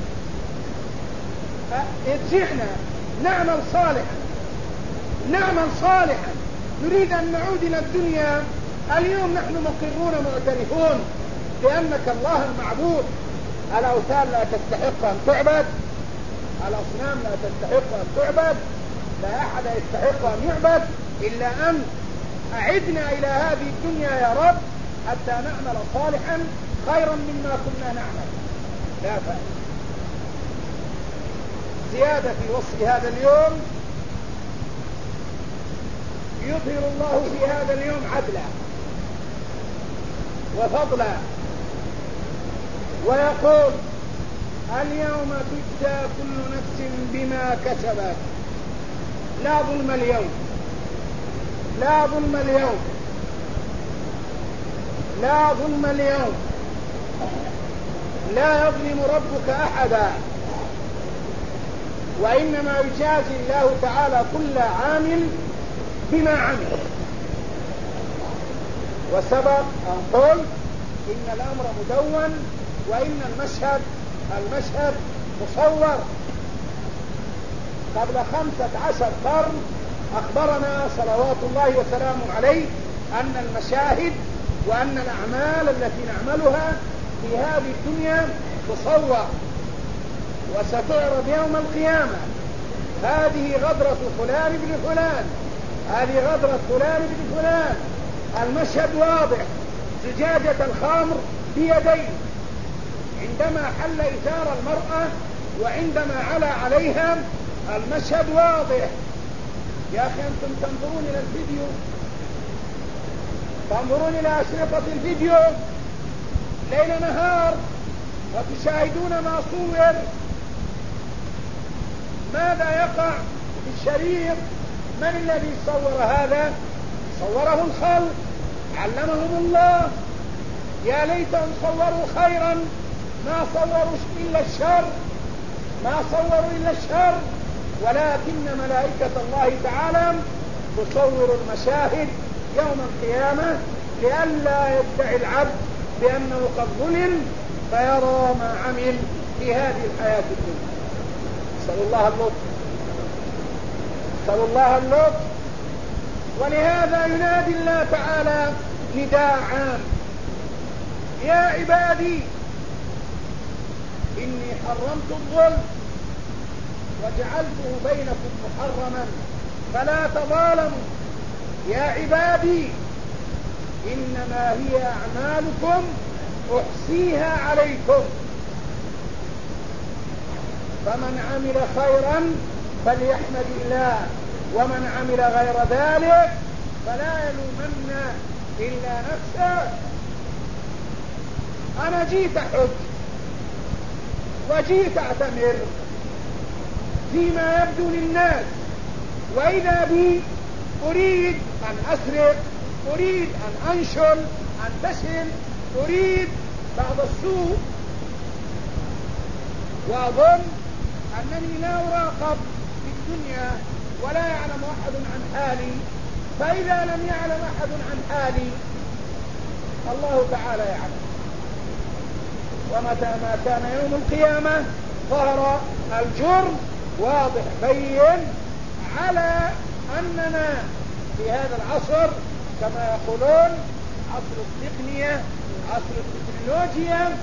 ارجعنا نعمل صالحا نعمل صالحا نريد أن نعود إلى الدنيا. اليوم نحن مقرون معترفون بأنك الله المعبود. الأوثان لا تستحق أن تعبد، الأصنام لا تستحق أن تعبد، لا أحد يستحق أن يعبد إلا أن أعدنا إلى هذه الدنيا يا رب حتى نعمل صالحا خيرا مما كنا نعمل. لا فائدة. زيادة في وصف هذا اليوم يظهر الله في هذا اليوم عدلا وفضلا ويقول اليوم تجزى كل نفس بما كسبت. لا ظلم اليوم، لا ظلم اليوم، لا ظلم اليوم. لا يظلم ربك أحدا، وإنما يجازي الله تعالى كل عامل بما عمل. وسبق أن قل إن الأمر مدون وإن المشهد المشهد مصور. قبل خمسة عشر قرن أخبرنا صلوات الله وسلامه عليه أن المشاهد وأن الأعمال التي نعملها في هذه الدنيا تصور وستعرض يوم القيامة. هذه غدرة فلان بن فلان، هذه غدرة فلان بن فلان. المشهد واضح. زجاجة الخمر بيديه عندما حل إزار المرأة وعندما علا عليها، المشهد واضح. يا أخي أنتم تنظرون إلى الفيديو، تنظرون إلى أشرطة الفيديو ليل نهار وتشاهدون ما صور. ماذا يقع في الشريط؟ من الذي صور هذا؟ صوره الخلق، علمهم الله. يا ليتهم صوروا خيرا، ما صوروا إلا الشر، ما صوروا إلا الشر. ولكن ملائكة الله تعالى تصور المشاهد يوم القيامة لئلا يدعي العبد بأنه قد ظلم فيرى ما عمل في هذه الحياة الدنيا. نسأل الله اللطف، نسأل الله اللطف. ولهذا ينادي الله تعالى نداء عام: يا عبادي إني حرمت الظلم وجعلته بينكم محرما فلا تظالموا. يا عبادي إنما هي أعمالكم أحصيها عليكم، فمن عمل خيرا فليحمد الله، ومن عمل غير ذلك فلا يلومن إلا نفسه. أنا جيت أحج وجيت أعتمر فيما يبدو للناس، وإذا بي أريد أن أسرق، أريد أن أنشل، أن تشل، أريد بعض السوء، وأظن أنني لا أراقب في الدنيا ولا يعلم أحد عن حالي. فإذا لم يعلم أحد عن حالي الله تعالى يعلم. ومتى ما كان يوم القيامة ظهر الجرم واضح بين على أننا في هذا العصر كما يقولون عصر التقنية، عصر التكنولوجيا،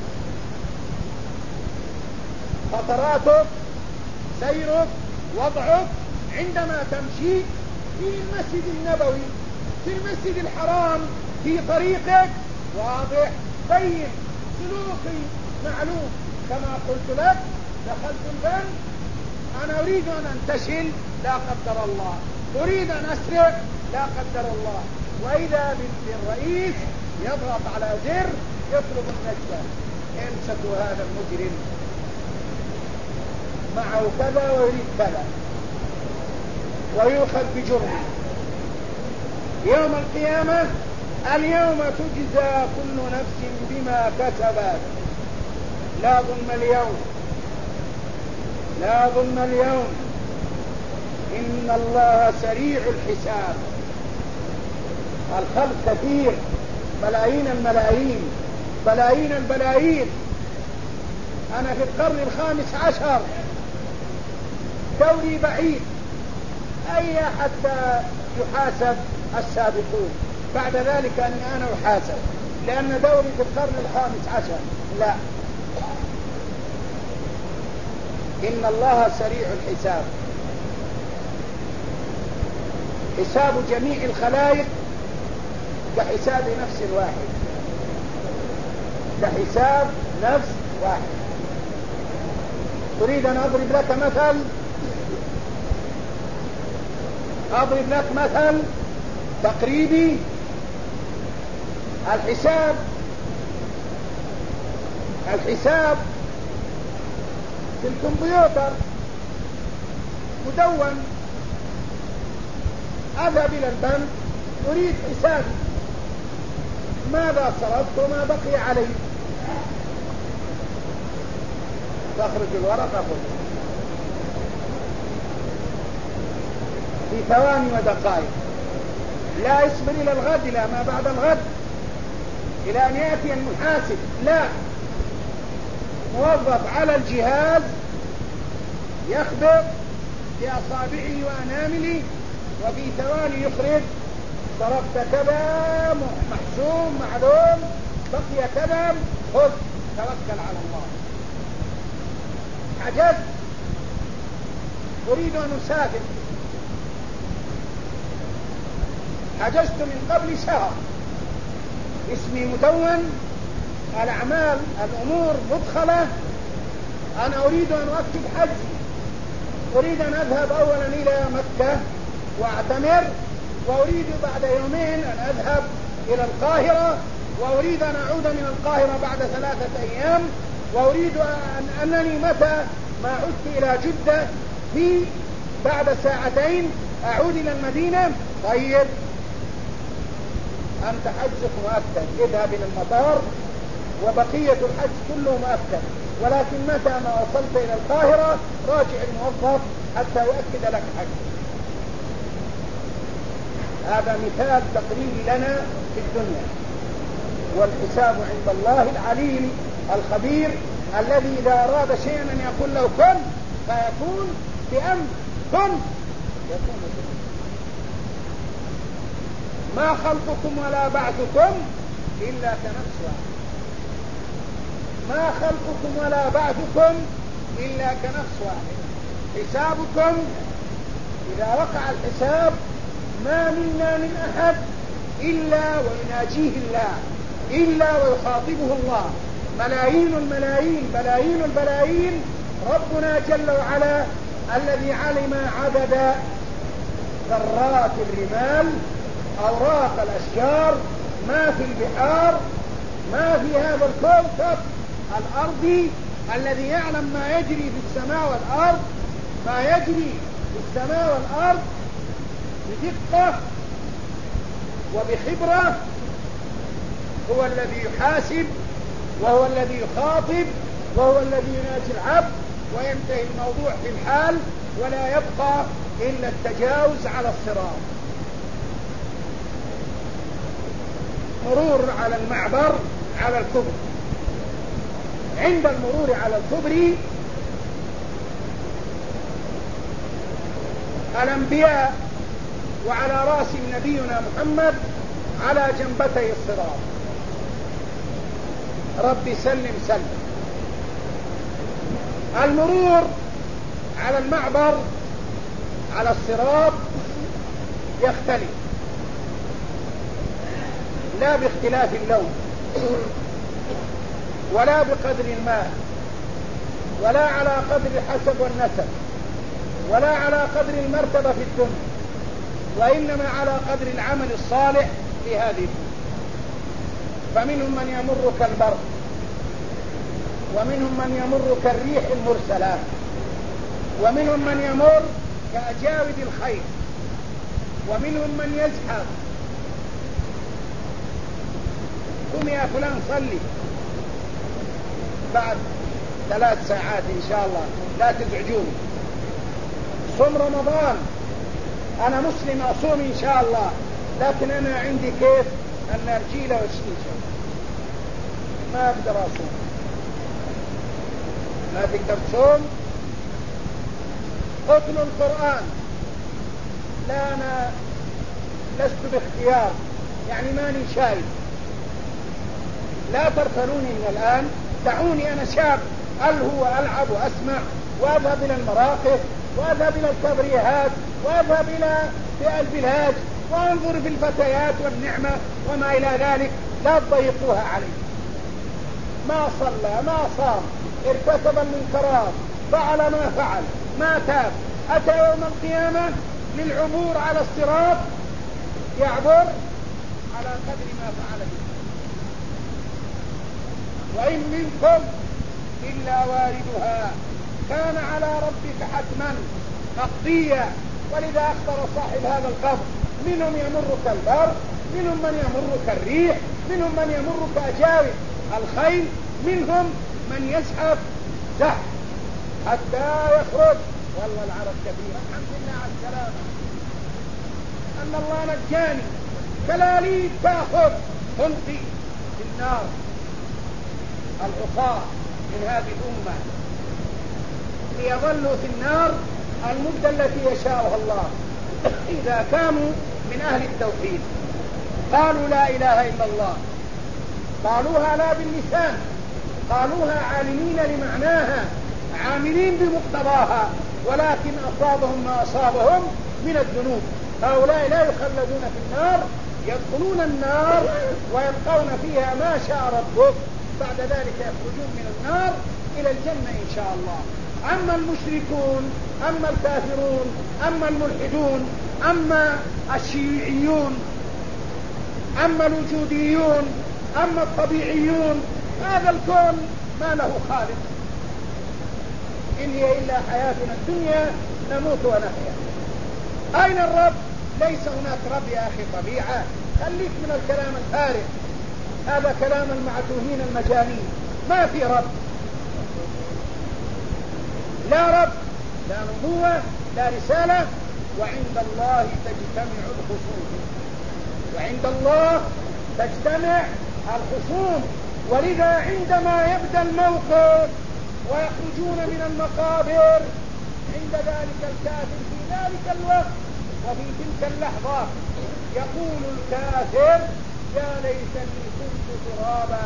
خطراتك، سيرك، وضعك عندما تمشي في المسجد النبوي، في المسجد الحرام، في طريقك واضح بين، سلوكي معلوم. كما قلت لك دخلت البنك، أنا أريد أن أنتشل لا قدر الله، أريد أن أسرق لا قدر الله، وإذا بالرئيس يضغط على زر يطلب النجدة، امسكوا هذا المجرم معه كذا ويريد كذا ويؤخذ بجرمه. يوم القيامة اليوم تجزى كل نفس بما كسبت، لا ظلم اليوم، لا ظلم اليوم، إن الله سريع الحساب. الخلق كثير، ملايين الملايين، بلايين البلايين. أنا في القرن الخامس عشر، دوري بعيد، أي حتى يحاسب السابقون، بعد ذلك أني أنا أحاسب، لأن دوري في القرن الخامس عشر. لا، إن الله سريع الحساب، حساب جميع الخلائق كحساب نفس واحد، كحساب نفس واحد. تريد أن أضرب لك مثل؟ أضرب لك مثل تقريبي. الحساب الحساب في الكمبيوتر مدون، أذهب إلى البنك أريد حسابي، ماذا صرفت وما بقي علي، تخرج الورقة في ثواني ودقائق، لا يصبر إلى الغد، إلى ما بعد الغد، إلى أن يأتي المحاسب، لا، موظف على الجهاز يخبر بأصابعه وأنامله وفي ثواني يخرج صرفت كذا، محسوم معلوم، بقي كذا، خذ توكل على الله. عجزت، أريد أن أسافر، حجزت من قبل شهر، اسمي مدون، الأعمال الأمور مدخلة، أنا أريد أن أكتب حجي، أريد أن أذهب أولا إلى مكة وأعتمر، وأريد بعد يومين أن أذهب إلى القاهرة، وأريد أن أعود من القاهرة بعد ثلاثة أيام، وأريد أن أنني متى ما عدت إلى جدة في بعد ساعتين أعود إلى المدينة. طيب أنت حجك مؤكد، اذهب إلى المطار وبقية الحج كله مؤكد، ولكن متى ما وصلت إلى القاهرة راجع الموظف حتى يؤكد لك حج. هذا مثال تقريبي لنا في الدنيا، والحساب عند الله العليم الخبير الذي إذا أراد شيئا أن يقول له كن فيكون بأمر، كن يكون بأمر. ما خلقكم ولا بعثكم إلا كنفس واحد، ما خلقكم ولا بعثكم إلا كنفس واحد. حسابكم إذا وقع الحساب ما منا من أحد إلا ويناجيه الله، إلا ويخاطبه الله. ملايين الملايين، بلايين البلايين، ربنا جل وعلا الذي علم عدد ذرات الرمال، أوراق الأشجار، ما في البحار، ما في هذا الكوكب الأرضي، الذي يعلم ما يجري في السماء والأرض، ما يجري في السماء والأرض بدقة وبخبرة، هو الذي يحاسب، وهو الذي يخاطب، وهو الذي يناجي العبد، وينتهي الموضوع في الحال، ولا يبقى إلا التجاوز على الصراط. مرور على المعبر على الكفر، عند المرور على الكبري الأنبياء وعلى رأس نبينا محمد على جنبتي الصراط. رب سلم سلم. المرور على المعبر على الصراط يختلف، لا باختلاف اللون ولا بقدر الماء ولا على قدر الحسب والنسب ولا على قدر المرتبة في الدنيا، وإنما على قدر العمل الصالح في هذه الدنيا. فمنهم من يمر كالبرق، ومنهم من يمر كالريح المرسلة، ومنهم من يمر كأجاود الخيل، ومنهم من يزحف. قم يا فلان صلي بعد ثلاث ساعات إن شاء الله، لا تزعجوني. صم رمضان، أنا مسلم أصوم إن شاء الله، لكن أنا عندي كيف النرجيلة والشيشة، ما أقدر أصوم. ما تقدر تصوم؟ اتل القرآن. لا، أنا لست باختيار، يعني ماني شايف. لا ترفلوني من الآن، دعوني أنا شاب ألهو وألعب وأسمع وأذهب إلى المراقف وأذهب إلى الكبريهات وأذهب إلى البلاد وأنظر في الفتيات والنعمة وما إلى ذلك. لا تضيقوها علي. ما صلى، ما صام، ارتكب المنكرات، فعل ما فعل، ما تاب، أتى يوم القيامة للعبور على الصراط يعبر على قدر ما فعل به. وإن منكم إلا واردها كان على ربك حتما مقضيا. ولذا أخبر صاحب هذا القبر: منهم يمر كالبرق، منهم من يمر كالريح، منهم من يمر كأجاود الخيل، منهم من يزحف زحف حتى يخرج. والله العرب كثيرة، الحمد لله على السلامة، أن الله نجاني. كلاليب تأخذ تلقي في النار العصاة من هذه الأمة ليظلوا في النار المدة التي يشاءها الله إذا كانوا من أهل التوحيد. قالوا لا إله إلا الله، قالوها لا باللسان، قالوها عالمين لمعناها، عاملين بمقتضاها، ولكن أصابهم ما أصابهم من الذنوب. هؤلاء لا يخلدون في النار، يدخلون النار ويبقون فيها ما شاء ربك، بعد ذلك يخرجون من النار إلى الجنة إن شاء الله. أما المشركون، أما الكافرون، أما الملحدون، أما الشيوعيون، أما الوجوديون، أما الطبيعيون، هذا الكون ما له خالق، إن هي إلا حياتنا الدنيا نموت ونحيا. أين الرب؟ ليس هناك رب يا أخي طبيعة، خليك من الكلام الفارغ، هذا كلام المعتوهين المجانين. ما في رب، لا رب، لا نبوة، لا رسالة. وعند الله تجتمع الخصوم، وعند الله تجتمع الخصوم. ولذا عندما يبدأ الموقف ويخرجون من المقابر، عند ذلك الكافر في ذلك الوقت وفي تلك اللحظة يقول الكافر: يا ليتني كنت ترابا،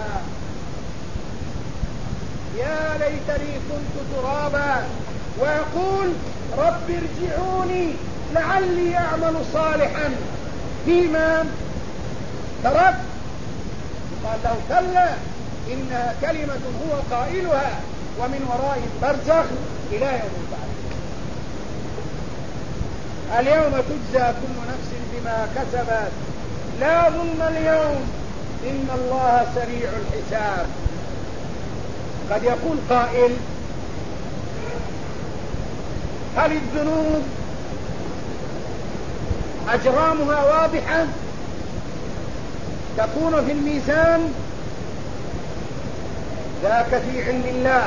يا ليتني كنت ترابا. ويقول: رب ارجعوني لعلي أعمل صالحا فيما تركت. قال له: كلا، إنها كلمة هو قائلها ومن ورائهم برزخ إلى يوم البعث. اليوم تجزى كل نفس بما كسبت، لا ظلم اليوم، إن الله سريع الحساب. قد يقول قائل: هل الذنوب أجرامها واضحة تكون في الميزان؟ ذاك في علم الله.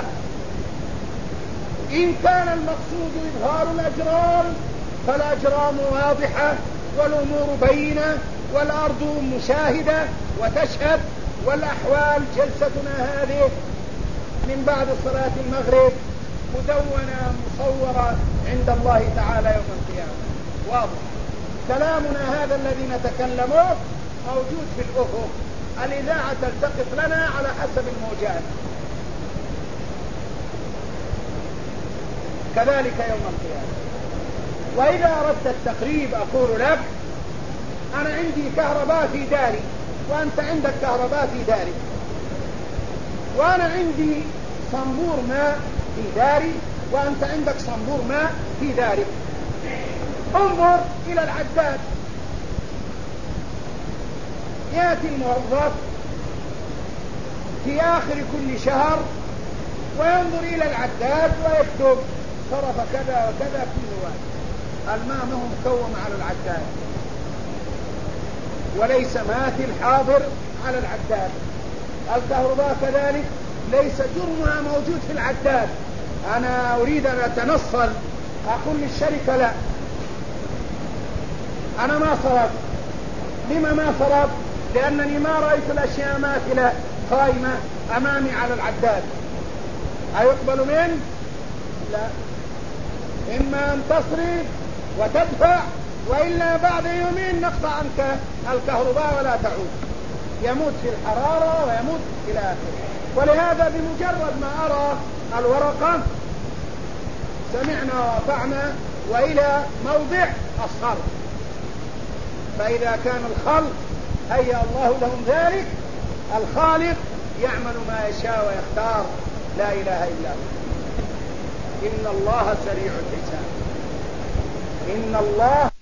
إن كان المقصود إظهار الأجرام فالأجرام واضحة والأمور بينة والأرض مشاهدة وتشهد، والأحوال جلستنا هذه من بعد صلاة المغرب مدونة مصورة عند الله تعالى يوم القيامة. واضح كلامنا هذا الذي نتكلمه موجود في الأفق، الإذاعة تلتقط لنا على حسب الموجات. كذلك يوم القيامة. وإذا أردت التقريب أقول لك أنا عندي كهرباء في داري وأنت عندك كهرباء في داري، وأنا عندي صنبور ماء في داري وأنت عندك صنبور ماء في داري. انظر إلى العداد، يأتي الموظف في آخر كل شهر وينظر إلى العداد ويكتب صرف كذا وكذا كل واحد. الماء ما هو مكوم على العداد، وليس ماثل حاضر على العداد. الكهرباء كذلك ليس جرمها موجود في العداد. أنا أريد أن أتنصل أقول للشركة لا، أنا ما صرف. لما ما صرف؟ لأنني ما رأيت الأشياء ماثلة قائمة أمامي على العداد. أيقبل منه؟ لا. إما أن تصرف وتدفع، وإلا بعد يومين نقطع عنك الكهرباء ولا تعود، يموت في الحرارة ويموت إلى آخره. ولهذا بمجرد ما أرى الورقة سمعنا وأطعنا وإلى موضع الصرف. فإذا كان الخلق هيأ الله لهم ذلك، الخالق يعمل ما يشاء ويختار، لا إله إلا هو. إن الله سريع الحساب. إن الله